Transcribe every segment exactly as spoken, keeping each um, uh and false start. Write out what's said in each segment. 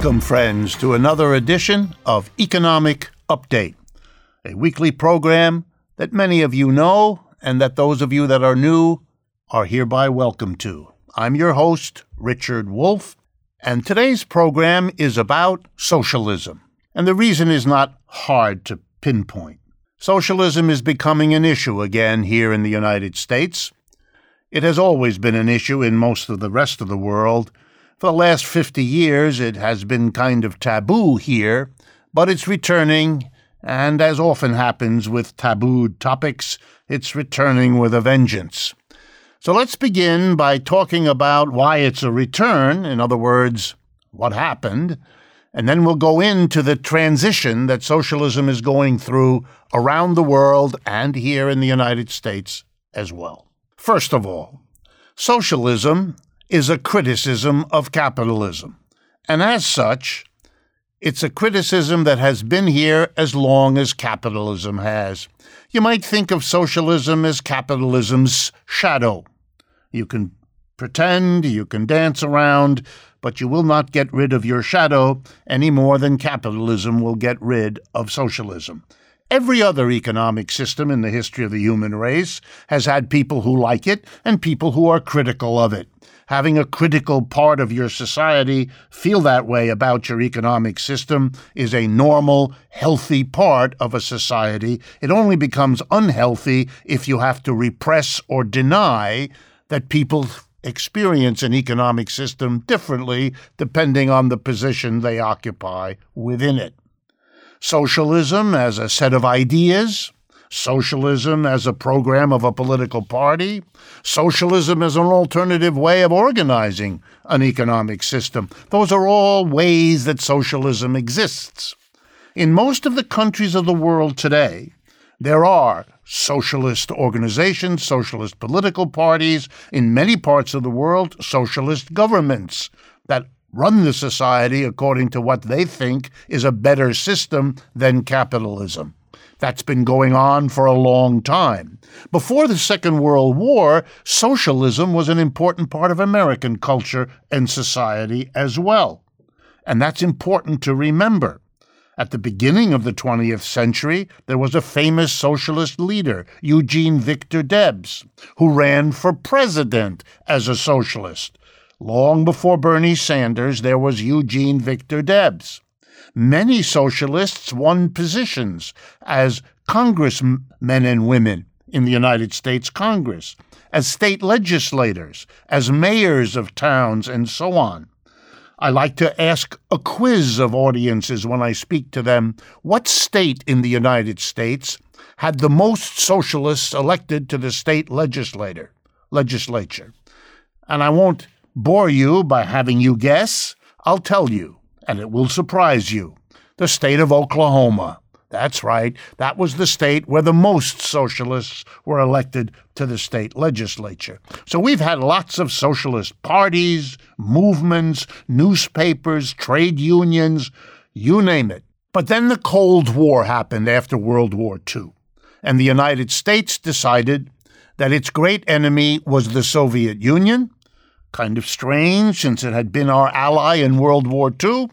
Welcome, friends, to another edition of Economic Update, a weekly program that many of you know and that those of you that are new are hereby welcome to. I'm your host, Richard Wolff, and today's program is about socialism. And the reason is not hard to pinpoint. Socialism is becoming an issue again here in the United States. It has always been an issue in most of the rest of the world. For the last fifty years, it has been kind of taboo here, but it's returning, and as often happens with tabooed topics, it's returning with a vengeance. So let's begin by talking about why it's a return, in other words, what happened, and then we'll go into the transition that socialism is going through around the world and here in the United States as well. First of all, socialism is a criticism of capitalism. And as such, it's a criticism that has been here as long as capitalism has. You might think of socialism as capitalism's shadow. You can pretend, you can dance around, but you will not get rid of your shadow any more than capitalism will get rid of socialism. Every other economic system in the history of the human race has had people who like it and people who are critical of it. Having a critical part of your society feel that way about your economic system is a normal, healthy part of a society. It only becomes unhealthy if you have to repress or deny that people experience an economic system differently depending on the position they occupy within it. Socialism as a set of ideas, socialism as a program of a political party, socialism as an alternative way of organizing an economic system. Those are all ways that socialism exists. In most of the countries of the world today, there are socialist organizations, socialist political parties, in many parts of the world, socialist governments that run the society according to what they think is a better system than capitalism. That's been going on for a long time. Before the Second World War, socialism was an important part of American culture and society as well. And that's important to remember. At the beginning of the twentieth century, there was a famous socialist leader, Eugene Victor Debs, who ran for president as a socialist. Long before Bernie Sanders, there was Eugene Victor Debs. Many socialists won positions as congressmen and women in the United States Congress, as state legislators, as mayors of towns, and so on. I like to ask a quiz of audiences when I speak to them, what state in the United States had the most socialists elected to the state legislator, legislature? And I won't bore you by having you guess. I'll tell you, and it will surprise you. The state of Oklahoma. That's right. That was the state where the most socialists were elected to the state legislature. So we've had lots of socialist parties, movements, newspapers, trade unions, you name it. But then the Cold War happened after World War Two, and the United States decided that its great enemy was the Soviet Union. Kind of strange, since it had been our ally in World War Two.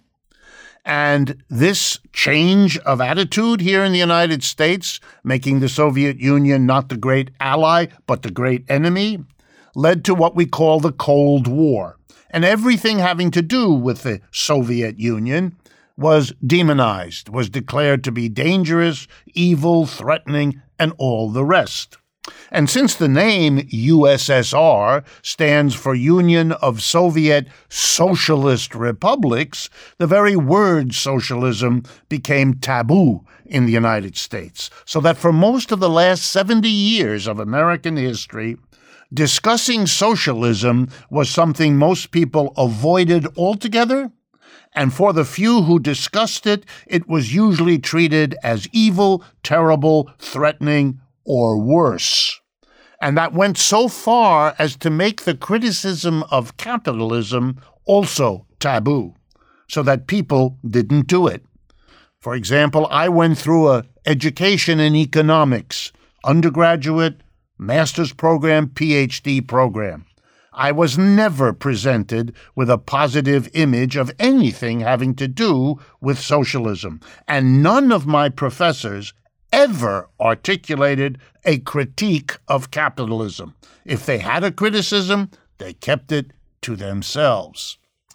And this change of attitude here in the United States, making the Soviet Union not the great ally, but the great enemy, led to what we call the Cold War. And everything having to do with the Soviet Union was demonized, was declared to be dangerous, evil, threatening, and all the rest. And since the name U S S R stands for Union of Soviet Socialist Republics, the very word socialism became taboo in the United States. So that for most of the last seventy years of American history, discussing socialism was something most people avoided altogether, and for the few who discussed it, it was usually treated as evil, terrible, threatening, or worse. And that went so far as to make the criticism of capitalism also taboo, so that people didn't do it. For example, I went through an education in economics, undergraduate, master's program, P H D program. I was never presented with a positive image of anything having to do with socialism, and none of my professors ever articulated a critique of capitalism. If they had a criticism, they kept it to themselves.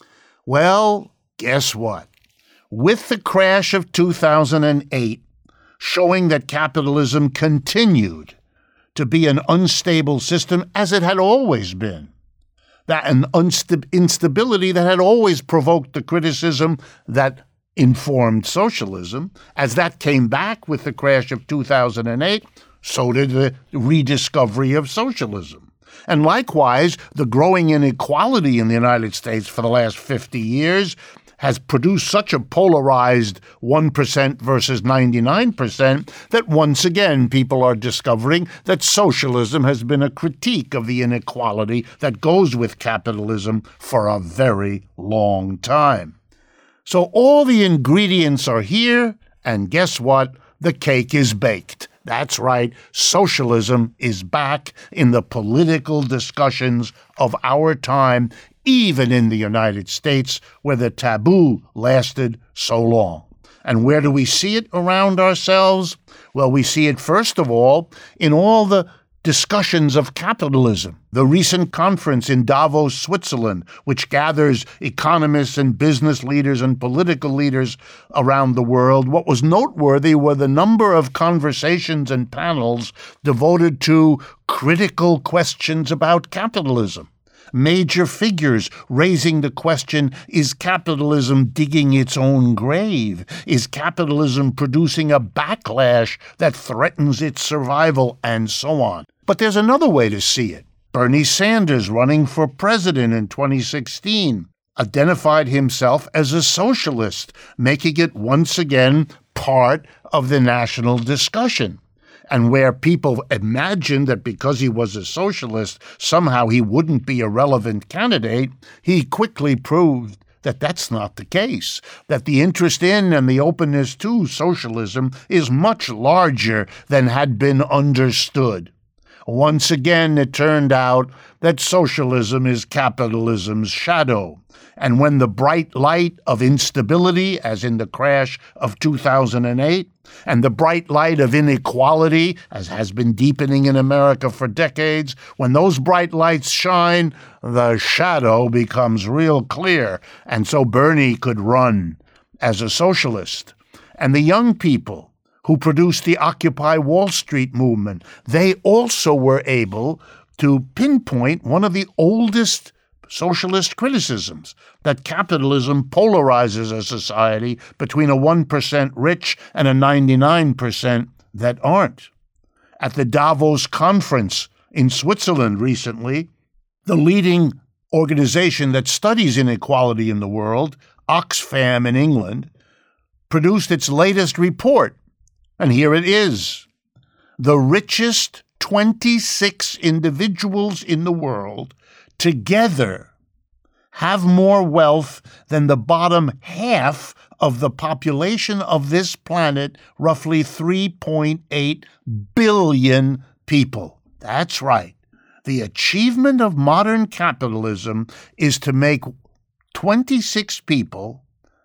Well, guess what? With the crash of two thousand eight, showing that capitalism continued to be an unstable system as it had always been, that an unsta- instability that had always provoked the criticism that informed socialism, as that came back with the crash of two thousand eight, so did the rediscovery of socialism. And likewise, the growing inequality in the United States for the last fifty years has produced such a polarized one percent versus ninety-nine percent that once again people are discovering that socialism has been a critique of the inequality that goes with capitalism for a very long time. So all the ingredients are here, and guess what? The cake is baked. That's right, socialism is back in the political discussions of our time, even in the United States, where the taboo lasted so long. And where do we see it around ourselves? Well, we see it, first of all, in all the discussions of capitalism. The recent conference in Davos, Switzerland, which gathers economists and business leaders and political leaders around the world, what was noteworthy were the number of conversations and panels devoted to critical questions about capitalism. Major figures raising the question, is capitalism digging its own grave? Is capitalism producing a backlash that threatens its survival? And so on. But there's another way to see it. Bernie Sanders, running for president in twenty sixteen, identified himself as a socialist, making it once again part of the national discussion. And where people imagined that because he was a socialist, somehow he wouldn't be a relevant candidate, he quickly proved that that's not the case, that the interest in and the openness to socialism is much larger than had been understood. Once again, it turned out that socialism is capitalism's shadow. And when the bright light of instability, as in the crash of two thousand eight, and the bright light of inequality, as has been deepening in America for decades, when those bright lights shine, the shadow becomes real clear. And so Bernie could run as a socialist. And the young people who produced the Occupy Wall Street movement, they also were able to pinpoint one of the oldest socialist criticisms, that capitalism polarizes a society between a one percent rich and a ninety-nine percent that aren't. At the Davos conference in Switzerland recently, the leading organization that studies inequality in the world, Oxfam in England, produced its latest report. And here it is. The richest twenty-six individuals in the world together have more wealth than the bottom half of the population of this planet, roughly three point eight billion people. That's right. The achievement of modern capitalism is to make twenty-six people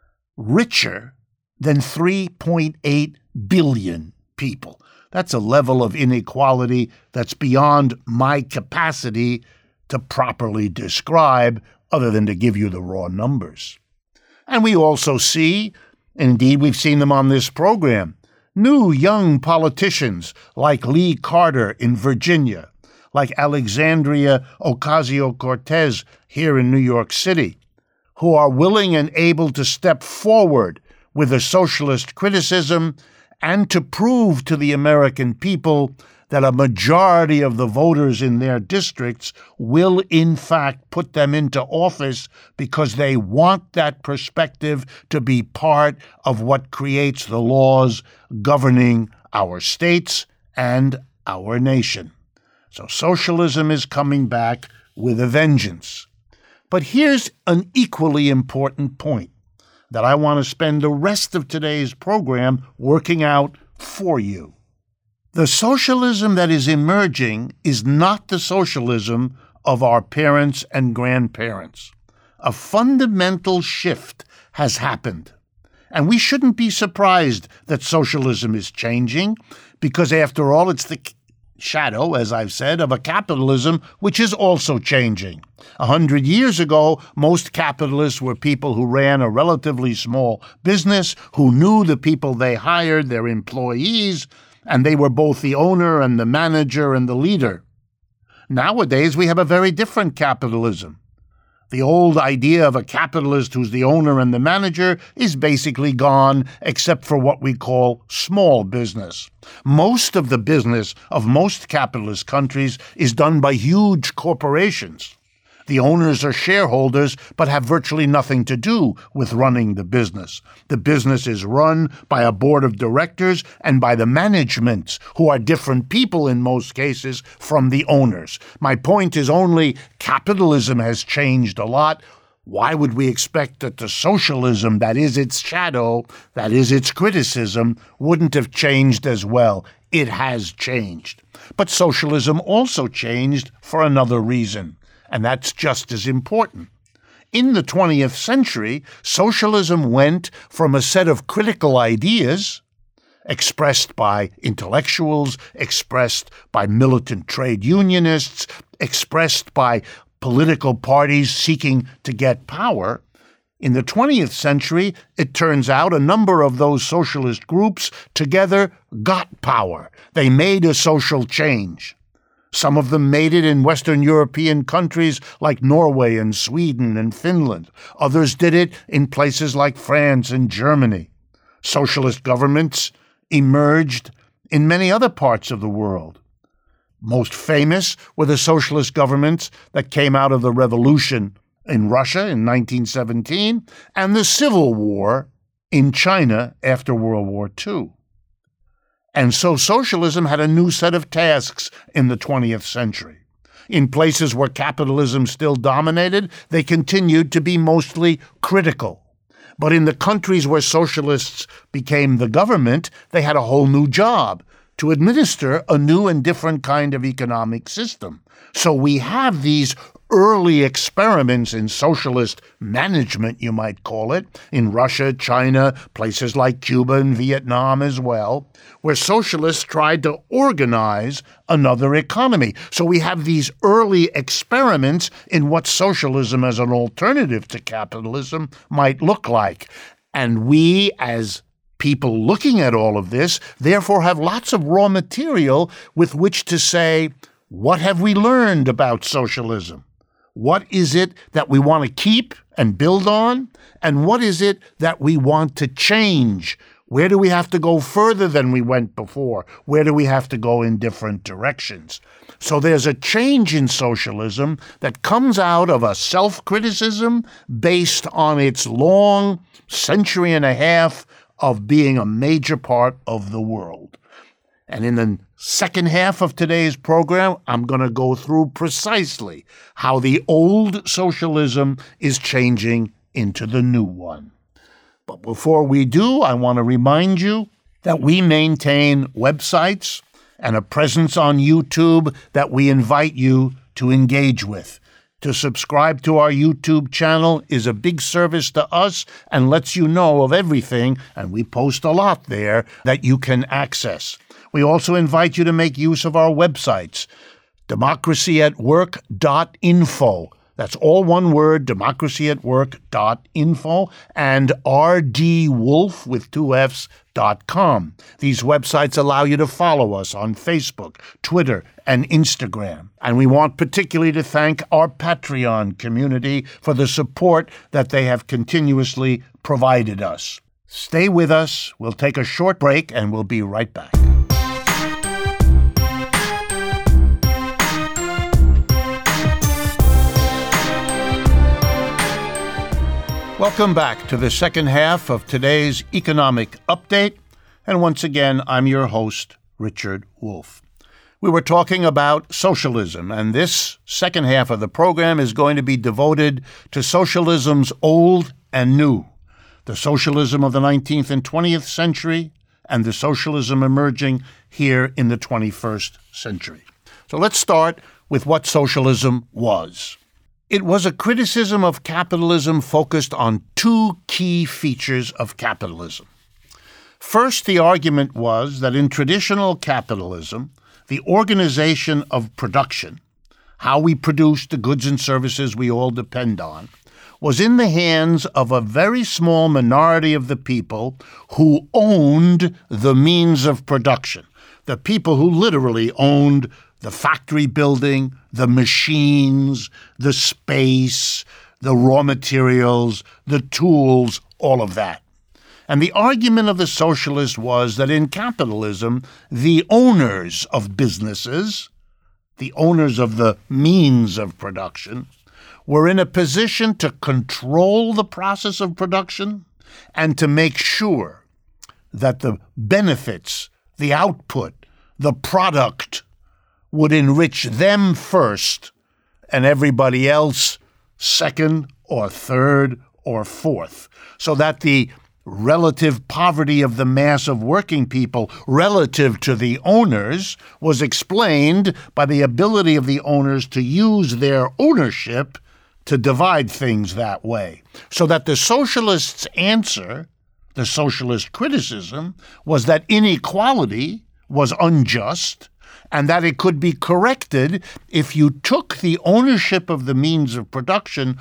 richer than three point eight billion people. That's a level of inequality that's beyond my capacity to properly describe, other than to give you the raw numbers. And we also see, indeed we've seen them on this program, new young politicians like Lee Carter in Virginia, like Alexandria Ocasio-Cortez here in New York City, who are willing and able to step forward with a socialist criticism and to prove to the American people that a majority of the voters in their districts will in fact put them into office because they want that perspective to be part of what creates the laws governing our states and our nation. So socialism is coming back with a vengeance. But here's an equally important point that I want to spend the rest of today's program working out for you. The socialism that is emerging is not the socialism of our parents and grandparents. A fundamental shift has happened. And we shouldn't be surprised that socialism is changing, because after all, it's the shadow, as I've said, of a capitalism which is also changing. A hundred years ago, most capitalists were people who ran a relatively small business, who knew the people they hired, their employees, and they were both the owner and the manager and the leader. Nowadays, we have a very different capitalism. The old idea of a capitalist who's the owner and the manager is basically gone, except for what we call small business. Most of the business of most capitalist countries is done by huge corporations. The owners are shareholders, but have virtually nothing to do with running the business. The business is run by a board of directors and by the managements, who are different people in most cases from the owners. My point is only capitalism has changed a lot. Why would we expect that the socialism that is its shadow, that is its criticism, wouldn't have changed as well? It has changed. But socialism also changed for another reason. And that's just as important. In the twentieth century, socialism went from a set of critical ideas expressed by intellectuals, expressed by militant trade unionists, expressed by political parties seeking to get power. In the twentieth century, it turns out a number of those socialist groups together got power. They made a social change. Some of them made it in Western European countries like Norway and Sweden and Finland. Others did it in places like France and Germany. Socialist governments emerged in many other parts of the world. Most famous were the socialist governments that came out of the revolution in Russia in nineteen seventeen and the Civil War in China after World War Two. And so socialism had a new set of tasks in the twentieth century. In places where capitalism still dominated, they continued to be mostly critical. But in the countries where socialists became the government, they had a whole new job: to administer a new and different kind of economic system. So we have these early experiments in socialist management, you might call it, in Russia, China, places like Cuba and Vietnam as well, where socialists tried to organize another economy. So we have these early experiments in what socialism as an alternative to capitalism might look like. And we, as people looking at all of this, therefore have lots of raw material with which to say, what have we learned about socialism? What is it that we want to keep and build on? And what is it that we want to change? Where do we have to go further than we went before? Where do we have to go in different directions? So there's a change in socialism that comes out of a self-criticism based on its long century and a half of being a major part of the world. And in the second half of today's program, I'm going to go through precisely how the old socialism is changing into the new one. But before we do, I want to remind you that we maintain websites and a presence on YouTube that we invite you to engage with. To subscribe to our YouTube channel is a big service to us and lets you know of everything, and we post a lot there, that you can access. We also invite you to make use of our websites, democracy at work dot info. That's all one word, democracy at work dot info, and r d wolf with two F's dot com. These websites allow you to follow us on Facebook, Twitter, and Instagram. And we want particularly to thank our Patreon community for the support that they have continuously provided us. Stay with us. We'll take a short break, and we'll be right back. Welcome back to the second half of today's Economic Update, and once again, I'm your host, Richard Wolff. We were talking about socialism, and this second half of the program is going to be devoted to socialism's old and new, the socialism of the nineteenth and twentieth century, and the socialism emerging here in the twenty-first century. So let's start with what socialism was. It was a criticism of capitalism focused on two key features of capitalism. First, the argument was that in traditional capitalism, the organization of production, how we produce the goods and services we all depend on, was in the hands of a very small minority of the people who owned the means of production, the people who literally owned the factory building, the machines, the space, the raw materials, the tools, all of that. And the argument of the socialists was that in capitalism, the owners of businesses, the owners of the means of production, were in a position to control the process of production and to make sure that the benefits, the output, the product would enrich them first and everybody else second or third or fourth, so that the relative poverty of the mass of working people relative to the owners was explained by the ability of the owners to use their ownership to divide things that way. So that the socialists' answer, the socialist criticism, was that inequality was unjust and that it could be corrected if you took the ownership of the means of production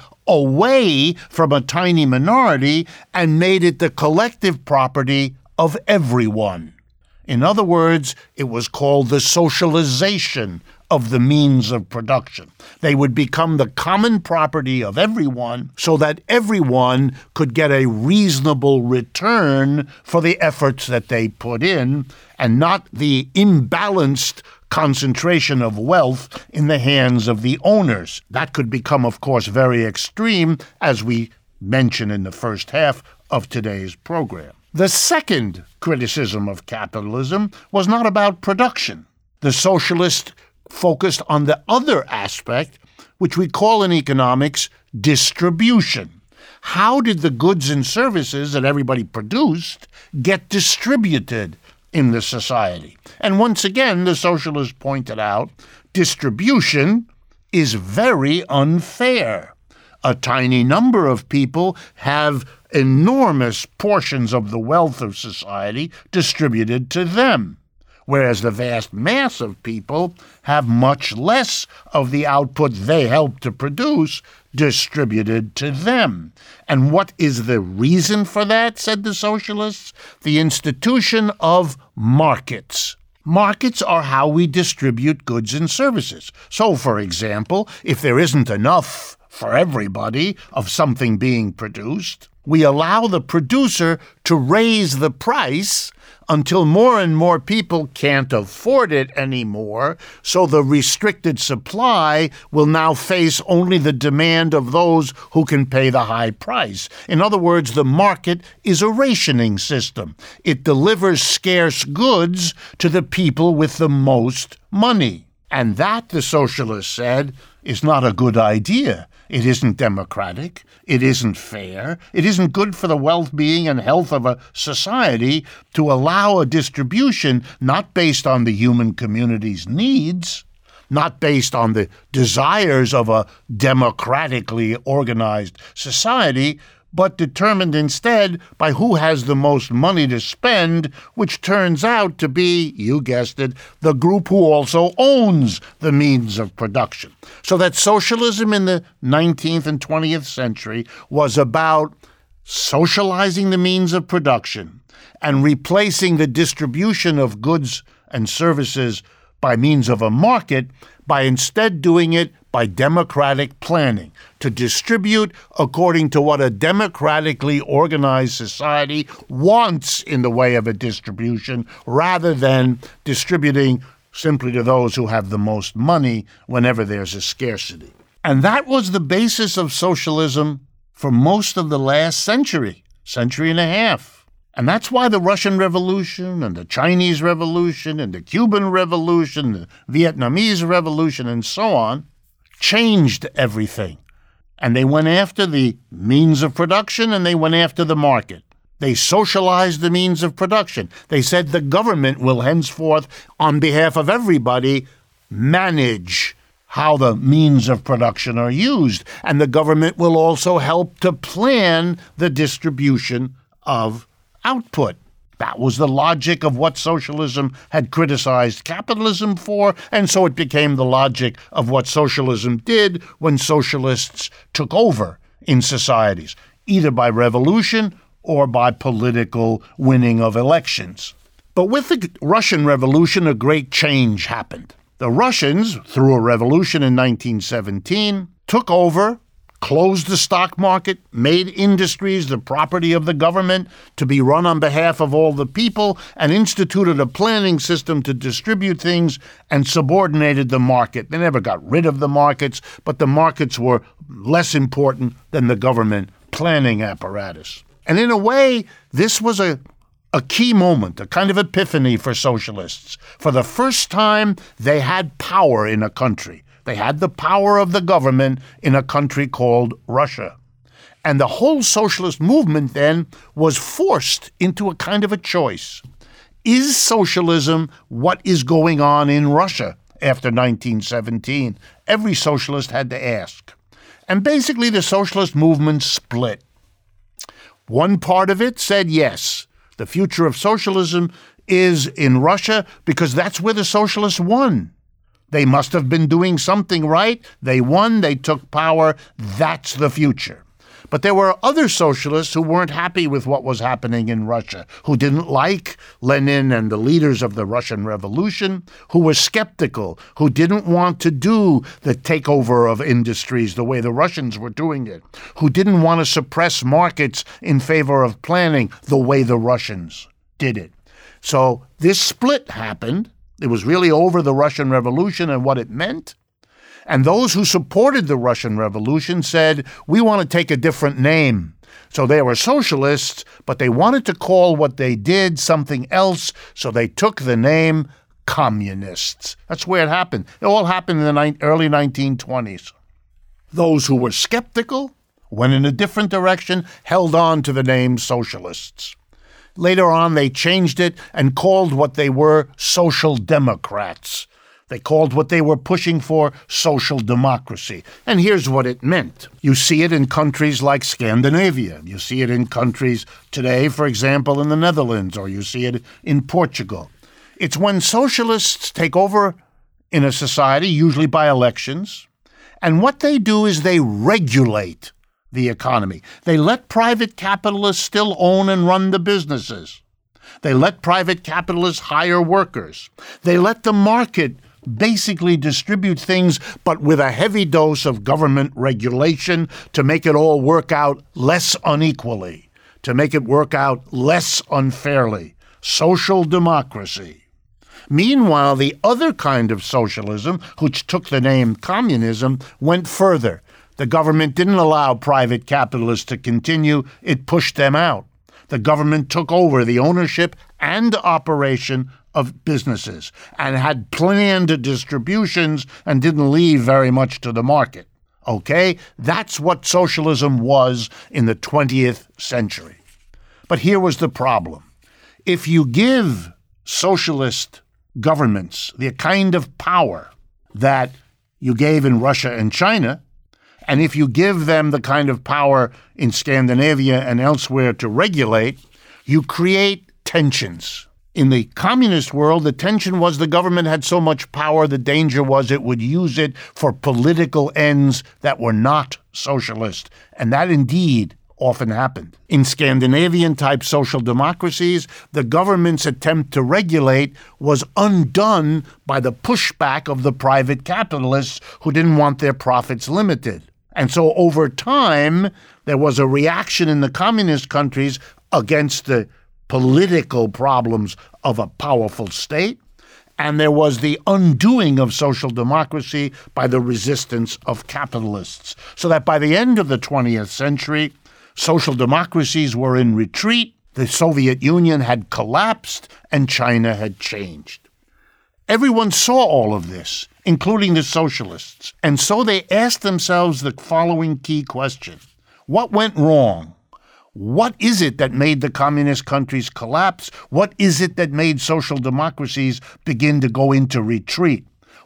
away from a tiny minority and made it the collective property of everyone. In other words, it was called the socialization of the means of production. They would become the common property of everyone so that everyone could get a reasonable return for the efforts that they put in and not the imbalanced concentration of wealth in the hands of the owners. That could become, of course, very extreme, as we mentioned in the first half of today's program. The second criticism of capitalism was not about production. The socialists focused on the other aspect, which we call in economics distribution. How did the goods and services that everybody produced get distributed in the society? And once again, the socialists pointed out, distribution is very unfair. A tiny number of people have enormous portions of the wealth of society distributed to them, whereas the vast mass of people have much less of the output they help to produce distributed to them. And what is the reason for that, said the socialists? The institution of markets. Markets are how we distribute goods and services. So, for example, if there isn't enough for everybody of something being produced, we allow the producer to raise the price until more and more people can't afford it anymore, so the restricted supply will now face only the demand of those who can pay the high price. In other words, the market is a rationing system. It delivers scarce goods to the people with the most money. And that, the socialists said, is not a good idea. It isn't democratic. It isn't fair. It isn't good for the well-being and health of a society to allow a distribution not based on the human community's needs, not based on the desires of a democratically organized society, but determined instead by who has the most money to spend, which turns out to be, you guessed it, the group who also owns the means of production. So that socialism in the nineteenth and twentieth century was about socializing the means of production and replacing the distribution of goods and services by means of a market by instead doing it by democratic planning, to distribute according to what a democratically organized society wants in the way of a distribution, rather than distributing simply to those who have the most money whenever there's a scarcity. And that was the basis of socialism for most of the last century, century and a half. And that's why the Russian Revolution and the Chinese Revolution and the Cuban Revolution, the Vietnamese Revolution, and so on, changed everything. And they went after the means of production and they went after the market. They socialized the means of production. They said the government will henceforth, on behalf of everybody, manage how the means of production are used, and the government will also help to plan the distribution of output. That was the logic of what socialism had criticized capitalism for, and so it became the logic of what socialism did when socialists took over in societies, either by revolution or by political winning of elections. But with the Russian Revolution, a great change happened. The Russians, through a revolution in nineteen seventeen, took over, closed the stock market, made industries the property of the government to be run on behalf of all the people, and instituted a planning system to distribute things and subordinated the market. They never got rid of the markets, but the markets were less important than the government planning apparatus. And in a way, this was a A key moment, a kind of epiphany for socialists. For the first time, they had power in a country. They had the power of the government in a country called Russia. And the whole socialist movement then was forced into a kind of a choice. Is socialism what is going on in Russia after nineteen seventeen? Every socialist had to ask. And basically, the socialist movement split. One part of it said yes. The future of socialism is in Russia because that's where the socialists won. They must have been doing something right. They won. They took power. That's the future. But there were other socialists who weren't happy with what was happening in Russia, who didn't like Lenin and the leaders of the Russian Revolution, who were skeptical, who didn't want to do the takeover of industries the way the Russians were doing it, who didn't want to suppress markets in favor of planning the way the Russians did it. So this split happened. It was really over the Russian Revolution and what it meant. And those who supported the Russian Revolution said, we want to take a different name. So they were socialists, but they wanted to call what they did something else, so they took the name communists. That's where it happened. It all happened in the ni- early nineteen twenties. Those who were skeptical went in a different direction, held on to the name socialists. Later on, they changed it and called what they were social democrats. They called what they were pushing for social democracy. And here's what it meant. You see it in countries like Scandinavia. You see it in countries today, for example, in the Netherlands, or you see it in Portugal. It's when socialists take over in a society, usually by elections, and what they do is they regulate the economy. They let private capitalists still own and run the businesses. They let private capitalists hire workers. They let the market basically distribute things, but with a heavy dose of government regulation to make it all work out less unequally, to make it work out less unfairly. Social democracy. Meanwhile, the other kind of socialism, which took the name communism, went further. The government didn't allow private capitalists to continue. It pushed them out. The government took over the ownership and operation of businesses and had planned distributions and didn't leave very much to the market. Okay? That's what socialism was in the twentieth century. But here was the problem. If you give socialist governments the kind of power that you gave in Russia and China, and if you give them the kind of power in Scandinavia and elsewhere to regulate, you create tensions. In the communist world, the tension was the government had so much power, the danger was it would use it for political ends that were not socialist. And that indeed often happened. In Scandinavian-type social democracies, the government's attempt to regulate was undone by the pushback of the private capitalists who didn't want their profits limited. And so over time, there was a reaction in the communist countries against the political problems of a powerful state, and there was the undoing of social democracy by the resistance of capitalists. So that by the end of the twentieth century, social democracies were in retreat, the Soviet Union had collapsed, and China had changed. Everyone saw all of this, including the socialists, and so they asked themselves the following key question. What went wrong? What is it that made the communist countries collapse? What is it that made social democracies begin to go into retreat?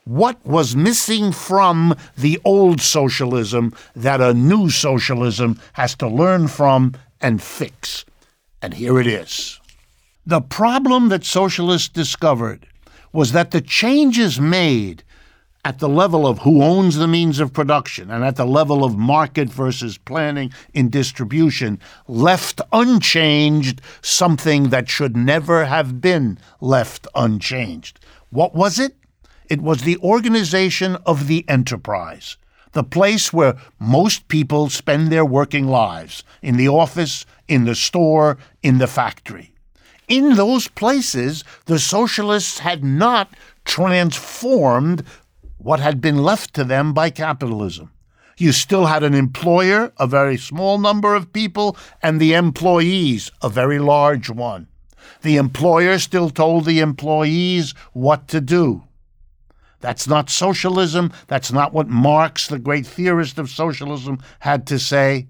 What was missing from the old socialism that a new socialism has to learn from and fix? And here it is. The problem that socialists discovered was that the changes made at the level of who owns the means of production and at the level of market versus planning in distribution left unchanged something that should never have been left unchanged. What was it? It was the organization of the enterprise, the place where most people spend their working lives, in the office, in the store, in the factory. In those places, the socialists had not transformed what had been left to them by capitalism. You still had an employer, a very small number of people, and the employees, a very large one. The employer still told the employees what to do. That's not socialism. That's not what Marx, the great theorist of socialism, had to say.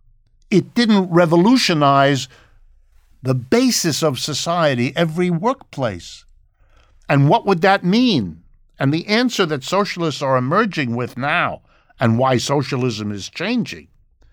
It didn't revolutionize the basis of society, every workplace. And what would that mean? And the answer that socialists are emerging with now, and why socialism is changing,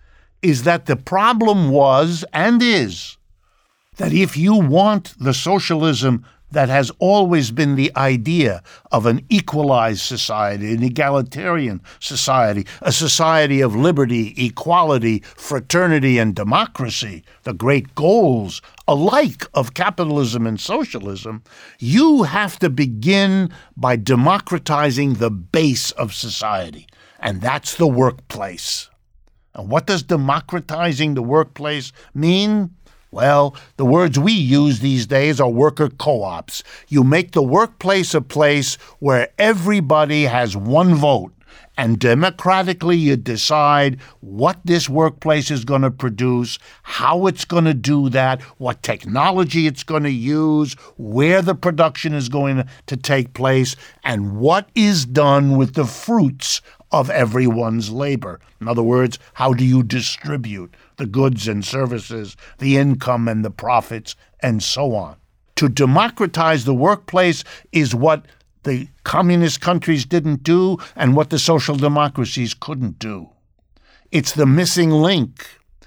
is that the problem was and is that if you want the socialism that has always been the idea of an equalized society, an egalitarian society, a society of liberty, equality, fraternity, and democracy, the great goals alike of capitalism and socialism, you have to begin by democratizing the base of society, and that's the workplace. And what does democratizing the workplace mean? Well, the words we use these days are worker co-ops. You make the workplace a place where everybody has one vote, and democratically you decide what this workplace is going to produce, how it's going to do that, what technology it's going to use, where the production is going to take place, and what is done with the fruits of everyone's labor. In other words, how do you distribute the goods and services, the income and the profits, and so on. To democratize the workplace is what the communist countries didn't do and what the social democracies couldn't do. It's the missing link.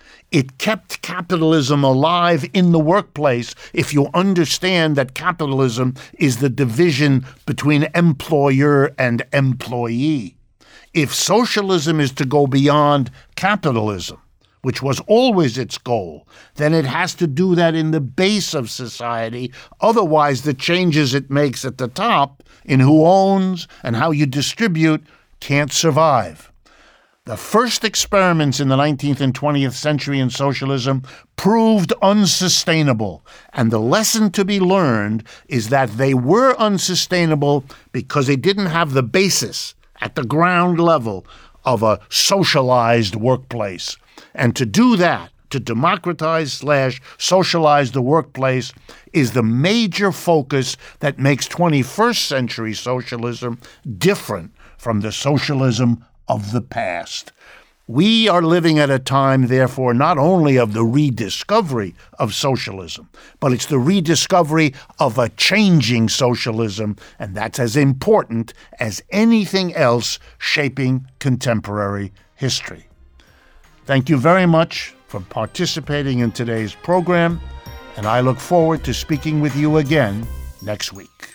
It kept capitalism alive in the workplace if you understand that capitalism is the division between employer and employee. If socialism is to go beyond capitalism, which was always its goal, then it has to do that in the base of society. Otherwise, the changes it makes at the top in who owns and how you distribute can't survive. The first experiments in the nineteenth and twentieth century in socialism proved unsustainable, and the lesson to be learned is that they were unsustainable because they didn't have the basis at the ground level of a socialized workplace. And to do that, to democratize slash socialize the workplace, is the major focus that makes twenty-first century socialism different from the socialism of the past. We are living at a time, therefore, not only of the rediscovery of socialism, but it's the rediscovery of a changing socialism, and that's as important as anything else shaping contemporary history. Thank you very much for participating in today's program, and I look forward to speaking with you again next week.